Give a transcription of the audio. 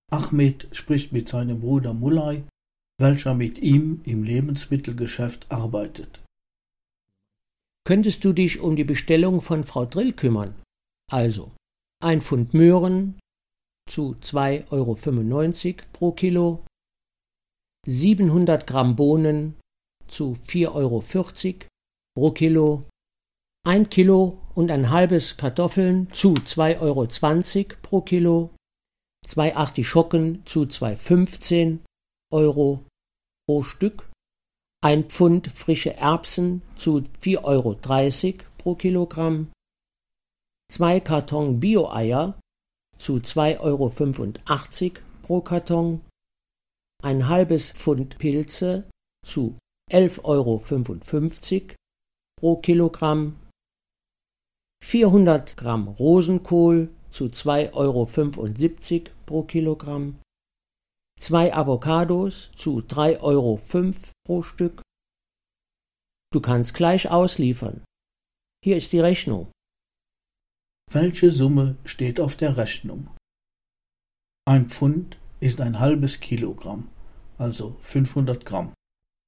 Ahmed spricht mit seinem Bruder Mulay, welcher mit ihm im Lebensmittelgeschäft arbeitet. Könntest du dich um die Bestellung von Frau Drill kümmern? Also 1 Pfund Möhren zu 2,95 € pro Kilo, 700 Gramm Bohnen zu 4,40 € pro Kilo, 1 Kilo und ein halbes Kartoffeln zu 2,20 € pro Kilo, 2 Artischocken zu 2,15 € pro Stück, 1 Pfund frische Erbsen zu 4,30 € pro Kilogramm, 2 Karton Bio-Eier zu 2,85 € pro Karton, ein halbes Pfund Pilze zu 11,55 € pro Kilogramm, 400 Gramm Rosenkohl zu 2,75 € pro Kilogramm, 2 Avocados zu 3,05 € pro Stück. Du kannst gleich ausliefern. Hier ist die Rechnung. Welche Summe steht auf der Rechnung? 1 Pfund ist ein halbes Kilogramm, also 500 Gramm.